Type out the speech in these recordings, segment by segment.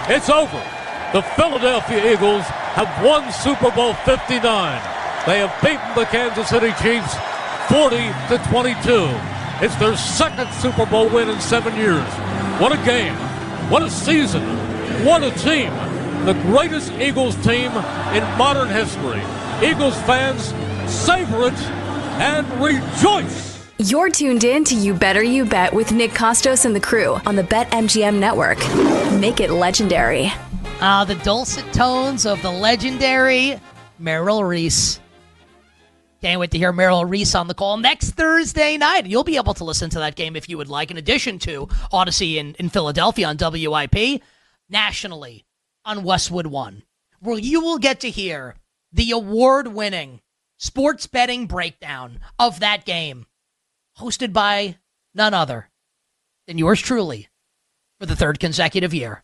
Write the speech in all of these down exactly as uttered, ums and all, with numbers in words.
It's over. The Philadelphia Eagles have won Super Bowl fifty-nine. They have beaten the Kansas City Chiefs forty to twenty-two. It's their second Super Bowl win in seven years. What a game. What a season. What a team. The greatest Eagles team in modern history. Eagles fans, savor it and rejoice. You're tuned in to You Better You Bet with Nick Costos and the crew on the BetMGM network. Make it legendary. Ah, uh, the dulcet tones of the legendary Merrill Reese. Can't wait to hear Merrill Reese on the call next Thursday night. You'll be able to listen to that game if you would like, in addition to Odyssey in, in Philadelphia on W I P, nationally on Westwood One, where you will get to hear the award-winning sports betting breakdown of that game, hosted by none other than yours truly for the third consecutive year,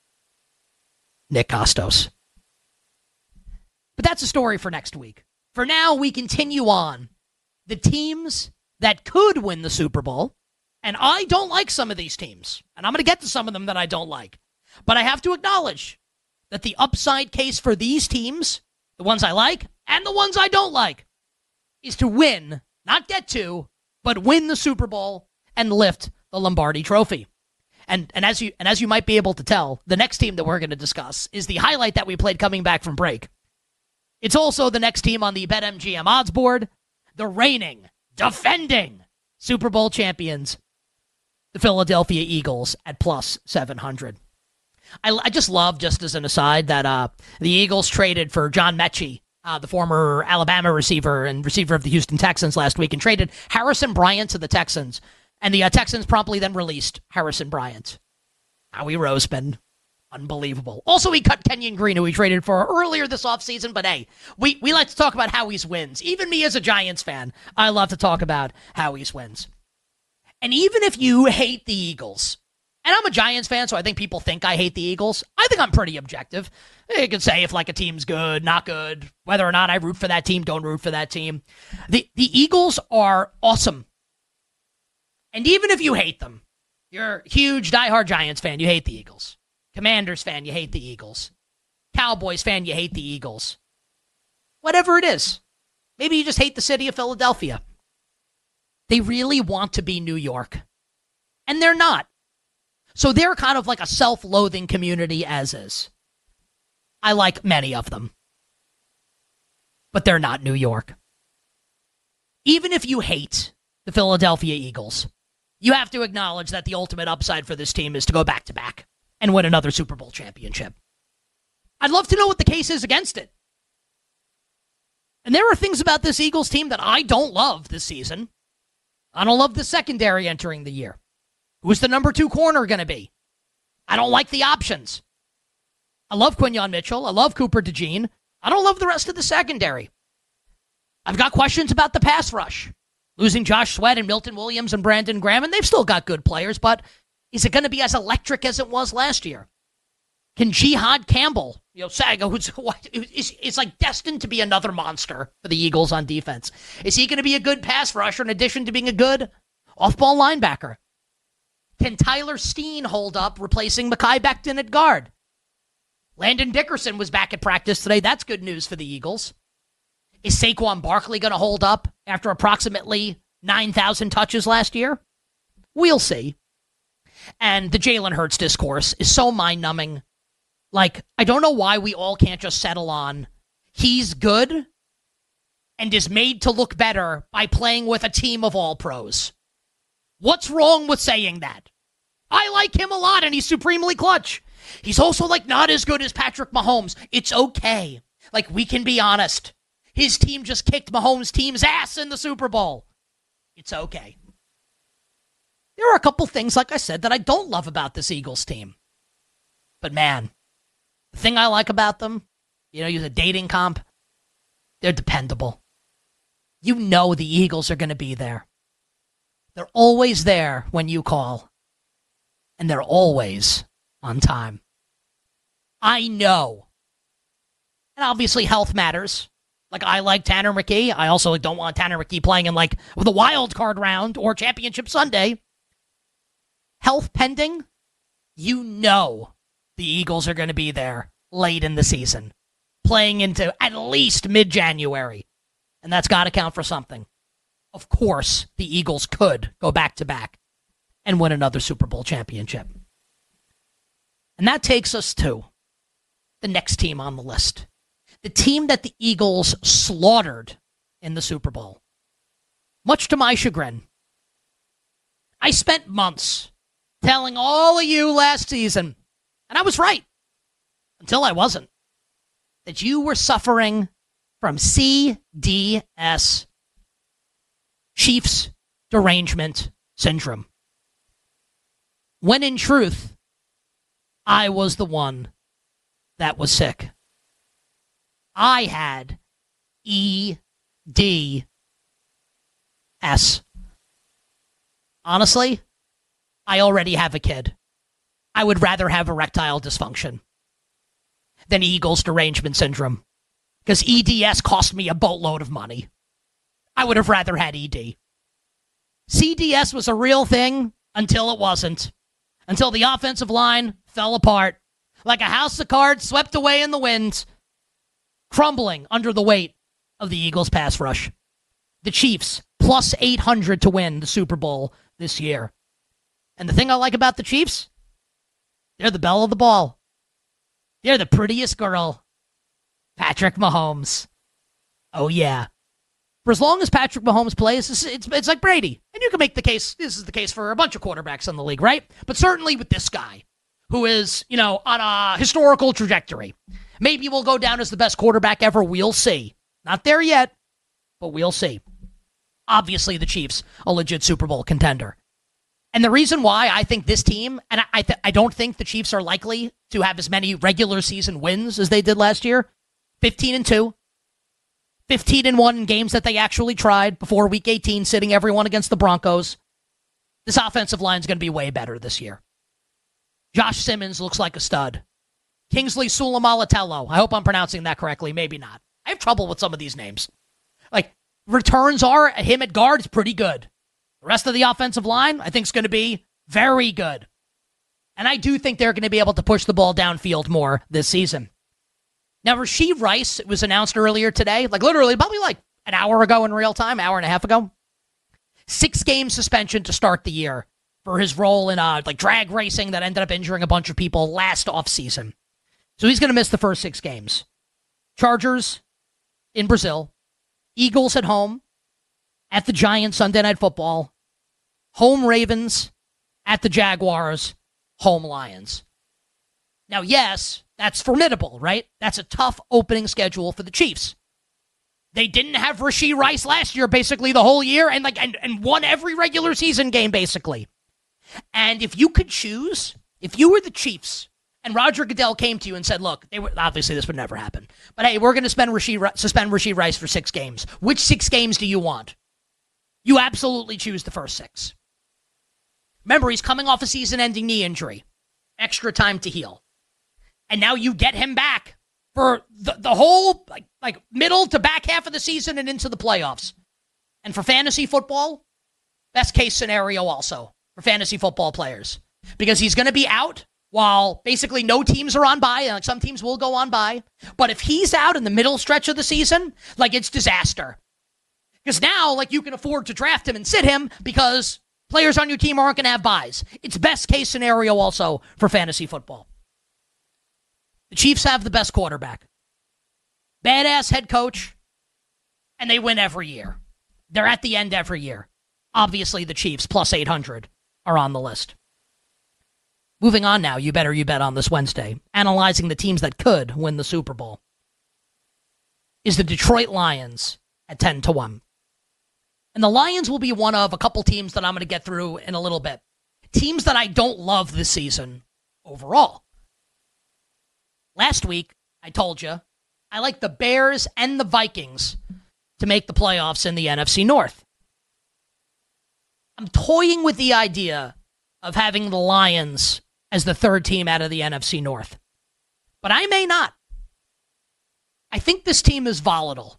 Nick Costos. But that's a story for next week. For now, we continue on the teams that could win the Super Bowl, and I don't like some of these teams, and I'm going to get to some of them that I don't like. But I have to acknowledge that the upside case for these teams, the ones I like and the ones I don't like, is to win, not get to, but win the Super Bowl and lift the Lombardi Trophy. And and as you and as you might be able to tell, the next team that we're going to discuss is the highlight that we played coming back from break. It's also the next team on the BetMGM odds board, the reigning, defending Super Bowl champions, the Philadelphia Eagles at plus seven hundred. I, I just love, just as an aside, that uh, the Eagles traded for John Mechie, uh, the former Alabama receiver and receiver of the Houston Texans last week, and traded Harrison Bryant to the Texans. And the uh, Texans promptly then released Harrison Bryant. Howie Roseman. Unbelievable. Also, he cut Kenyon Green, who he traded for earlier this offseason. But hey, we, we like to talk about Howie's wins. Even me as a Giants fan, I love to talk about Howie's wins. And even if you hate the Eagles, and I'm a Giants fan, so I think people think I hate the Eagles. I think I'm pretty objective. You can say if like a team's good, not good, whether or not I root for that team, don't root for that team. The, the Eagles are awesome. And even if you hate them, you're a huge diehard Giants fan, you hate the Eagles. Commanders fan, you hate the Eagles. Cowboys fan, you hate the Eagles. Whatever it is. Maybe you just hate the city of Philadelphia. They really want to be New York. And they're not. So they're kind of like a self-loathing community as is. I like many of them. But they're not New York. Even if you hate the Philadelphia Eagles, you have to acknowledge that the ultimate upside for this team is to go back-to-back and win another Super Bowl championship. I'd love to know what the case is against it. And there are things about this Eagles team that I don't love this season. I don't love the secondary entering the year. Who's the number two corner going to be? I don't like the options. I love Quinyon Mitchell. I love Cooper DeJean. I don't love the rest of the secondary. I've got questions about the pass rush. Losing Josh Sweat and Milton Williams and Brandon Graham, and they've still got good players, but is it going to be as electric as it was last year? Can Jihad Campbell, you know, Saga, who's what, is, is like destined to be another monster for the Eagles on defense? Is he going to be a good pass rusher in addition to being a good off-ball linebacker? Can Tyler Steen hold up, replacing Mekhi Becton at guard? Landon Dickerson was back at practice today. That's good news for the Eagles. Is Saquon Barkley going to hold up after approximately nine thousand touches last year? We'll see. And the Jalen Hurts discourse is so mind-numbing. Like, I don't know why we all can't just settle on he's good and is made to look better by playing with a team of all-pros. What's wrong with saying that? I like him a lot, and he's supremely clutch. He's also, like, not as good as Patrick Mahomes. It's okay. Like, we can be honest. His team just kicked Mahomes' team's ass in the Super Bowl. It's okay. There are a couple things, like I said, that I don't love about this Eagles team. But, man, the thing I like about them, you know, use a dating comp, they're dependable. You know the Eagles are going to be there. They're always there when you call. And they're always on time. I know. And obviously health matters. Like, I like Tanner McKee. I also don't want Tanner McKee playing in, like, the wild card round or Championship Sunday. Health pending, you know the Eagles are going to be there late in the season, playing into at least mid-January. And that's got to count for something. Of course, the Eagles could go back-to-back and win another Super Bowl championship. And that takes us to the next team on the list. The team that the Eagles slaughtered in the Super Bowl. Much to my chagrin. I spent months telling all of you last season, and I was right, until I wasn't, that you were suffering from C D S, Chiefs Derangement Syndrome. When in truth, I was the one that was sick. I had E D S. Honestly, I already have a kid. I would rather have erectile dysfunction than Eagles derangement syndrome, because E D S cost me a boatload of money. I would have rather had E D. C D S was a real thing until it wasn't. Until the offensive line fell apart like a house of cards swept away in the wind, crumbling under the weight of the Eagles' pass rush. The Chiefs, plus eight hundred to win the Super Bowl this year. And the thing I like about the Chiefs, they're the belle of the ball. They're the prettiest girl. Patrick Mahomes. Oh, yeah. For as long as Patrick Mahomes plays, it's, it's, it's like Brady. And you can make the case, this is the case for a bunch of quarterbacks in the league, right? But certainly with this guy, who is, you know, on a historical trajectory. Maybe will go down as the best quarterback ever. We'll see. Not there yet, but we'll see. Obviously, the Chiefs, a legit Super Bowl contender. And the reason why I think this team, and I th- I don't think the Chiefs are likely to have as many regular season wins as they did last year, fifteen and two, fifteen and one in games that they actually tried before Week eighteen, sitting everyone against the Broncos. This offensive line is going to be way better this year. Josh Simmons looks like a stud. Kingsley Sulamaletello, I hope I'm pronouncing that correctly, maybe not. I have trouble with some of these names. Like, returns are, him at guard is pretty good. The rest of the offensive line, I think, is going to be very good. And I do think they're going to be able to push the ball downfield more this season. Now, Rashee Rice, it was announced earlier today, like literally probably like an hour ago in real time, hour and a half ago. Six-game suspension to start the year for his role in uh, like drag racing that ended up injuring a bunch of people last offseason. So he's going to miss the first six games. Chargers in Brazil. Eagles at home. At the Giants Sunday Night Football. Home Ravens. At the Jaguars. Home Lions. Now, yes, that's formidable, right? That's a tough opening schedule for the Chiefs. They didn't have Rashee Rice last year, basically the whole year, and like and, and won every regular season game, basically. And if you could choose, if you were the Chiefs, and Roger Goodell came to you and said, look, they were, obviously this would never happen, but hey, we're going to spend Rashee, suspend Rashee Rice for six games. Which six games do you want? You absolutely choose the first six. Remember, he's coming off a season-ending knee injury. Extra time to heal. And now you get him back for the, the whole like, like middle to back half of the season and into the playoffs. And for fantasy football, best case scenario also for fantasy football players. Because he's going to be out while basically no teams are on bye. Like some teams will go on bye. But if he's out in the middle stretch of the season, like it's disaster. Because now, like, you can afford to draft him and sit him because players on your team aren't going to have buys. It's best case scenario also for fantasy football. The Chiefs have the best quarterback. Badass head coach. And they win every year. They're at the end every year. Obviously, the Chiefs, plus eight hundred, are on the list. Moving on now, you better you bet on this Wednesday, analyzing the teams that could win the Super Bowl, is the Detroit Lions at ten to one. And the Lions will be one of a couple teams that I'm going to get through in a little bit. Teams that I don't love this season overall. Last week, I told you, I like the Bears and the Vikings to make the playoffs in the N F C North. I'm toying with the idea of having the Lions as the third team out of the N F C North. But I may not. I think this team is volatile.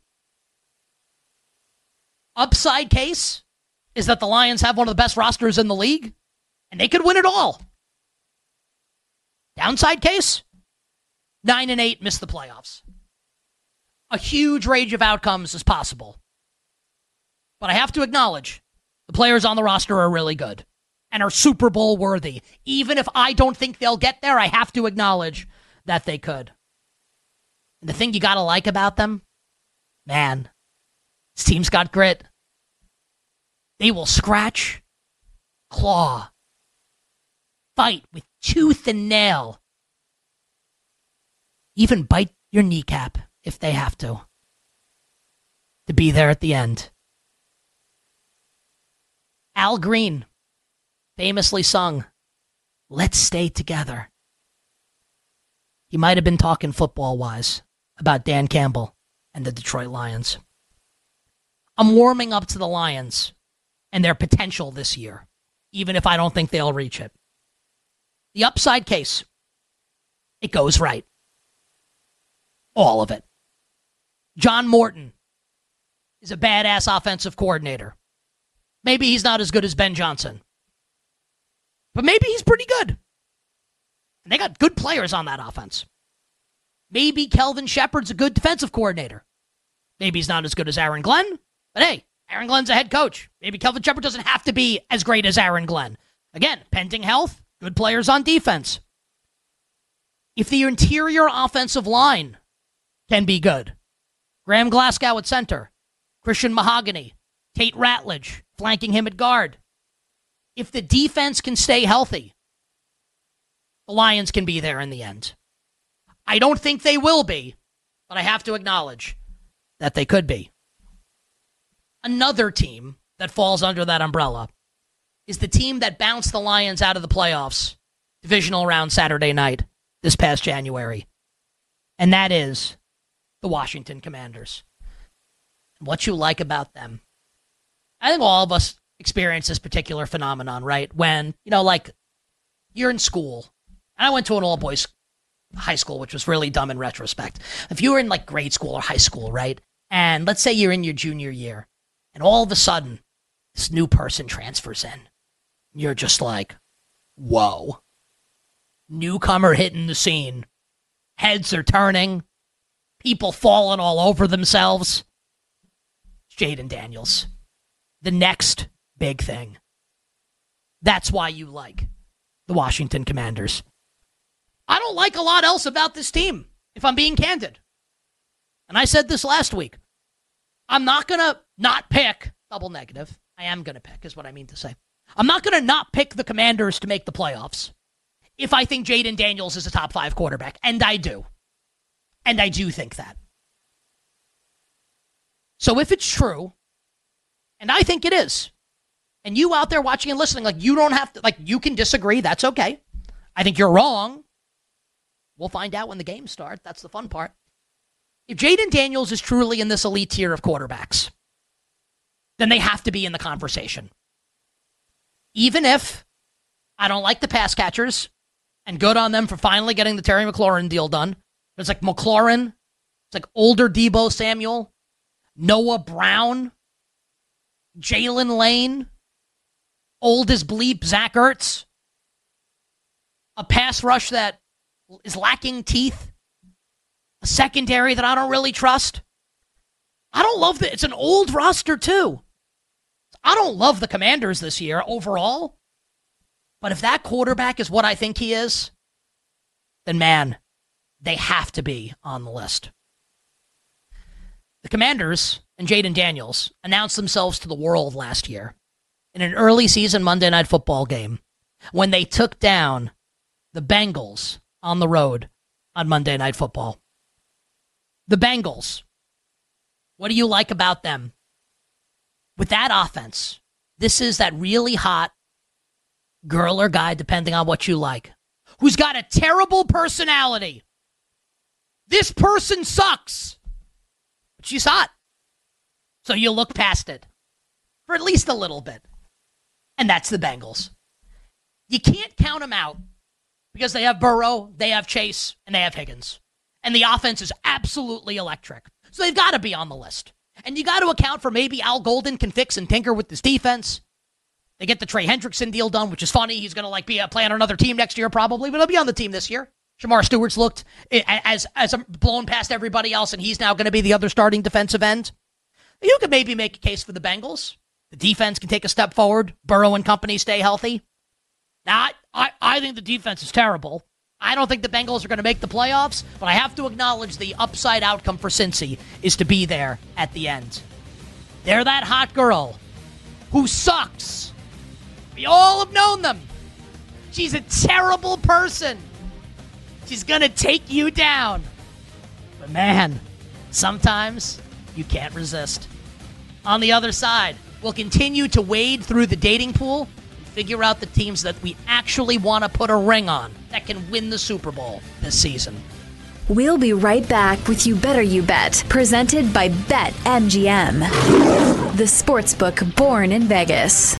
Upside case is that the Lions have one of the best rosters in the league, and they could win it all. Downside case, nine and eight, miss the playoffs. A huge range of outcomes is possible. But I have to acknowledge the players on the roster are really good and are Super Bowl worthy. Even if I don't think they'll get there, I have to acknowledge that they could. And the thing you got to like about them, man, this team's got grit. They will scratch, claw, fight with tooth and nail, even bite your kneecap if they have to, to be there at the end. Al Green famously sung, "Let's Stay Together." He might have been talking football-wise about Dan Campbell and the Detroit Lions. I'm warming up to the Lions and their potential this year, even if I don't think they'll reach it. The upside case, it goes right. All of it. John Morton is a badass offensive coordinator. Maybe he's not as good as Ben Johnson, but maybe he's pretty good. And they got good players on that offense. Maybe Kelvin Shepard's a good defensive coordinator. Maybe he's not as good as Aaron Glenn, but hey, Aaron Glenn's a head coach. Maybe Kelvin Shepard doesn't have to be as great as Aaron Glenn. Again, pending health, good players on defense. If the interior offensive line can be good, Graham Glasgow at center, Christian Mahogany, Tate Ratledge flanking him at guard. If the defense can stay healthy, the Lions can be there in the end. I don't think they will be, but I have to acknowledge that they could be. Another team that falls under that umbrella is the team that bounced the Lions out of the playoffs, divisional round Saturday night this past January. And that is the Washington Commanders. What you like about them? I think all of us experience this particular phenomenon, right? When, you know, like, you're in school. And I went to an all-boys high school, which was really dumb in retrospect. If you were in, like, grade school or high school, right? And let's say you're in your junior year, and all of a sudden, this new person transfers in. You're just like, whoa. Newcomer hitting the scene. Heads are turning. People falling all over themselves. Jayden Daniels. The next big thing. That's why you like the Washington Commanders. I don't like a lot else about this team, if I'm being candid. And I said this last week. I'm not going to not pick, double negative. I am going to pick, is what I mean to say. I'm not going to not pick the Commanders to make the playoffs if I think Jayden Daniels is a top five quarterback. And I do. And I do think that. So if it's true, and I think it is, and you out there watching and listening, like, you don't have to, like, you can disagree. That's okay. I think you're wrong. We'll find out when the games start. That's the fun part. If Jayden Daniels is truly in this elite tier of quarterbacks, then they have to be in the conversation. Even if I don't like the pass catchers, and good on them for finally getting the Terry McLaurin deal done. It's like McLaurin, it's like older Deebo Samuel, Noah Brown, Jalen Lane, old as bleep Zach Ertz, a pass rush that is lacking teeth, a secondary that I don't really trust. I don't love that. It's an old roster, too. I don't love the Commanders this year overall. But if that quarterback is what I think he is, then, man, they have to be on the list. The Commanders and Jayden Daniels announced themselves to the world last year in an early season Monday Night Football game when they took down the Bengals on the road on Monday Night Football. The Bengals. What do you like about them? With that offense, this is that really hot girl or guy, depending on what you like, who's got a terrible personality. This person sucks. But she's hot. So you look past it for at least a little bit. And that's the Bengals. You can't count them out because they have Burrow, they have Chase, and they have Higgins. And the offense is absolutely electric. So they've got to be on the list. And you got to account for maybe Al Golden can fix and tinker with this defense. They get the Trey Hendrickson deal done, which is funny. He's going to like be a play on another team next year probably, but he'll be on the team this year. Shamar Stewart's looked as as blown past everybody else, and he's now going to be the other starting defensive end. You could maybe make a case for the Bengals. The defense can take a step forward. Burrow and company stay healthy. Now, I, I think the defense is terrible. I don't think the Bengals are going to make the playoffs, but I have to acknowledge the upside outcome for Cincy is to be there at the end. They're that hot girl who sucks. We all have known them. She's a terrible person. She's going to take you down. But man, sometimes you can't resist. On the other side, we'll continue to wade through the dating pool and figure out the teams that we actually want to put a ring on that can win the Super Bowl this season. We'll be right back with You Better You Bet, presented by BetMGM, the sportsbook born in Vegas.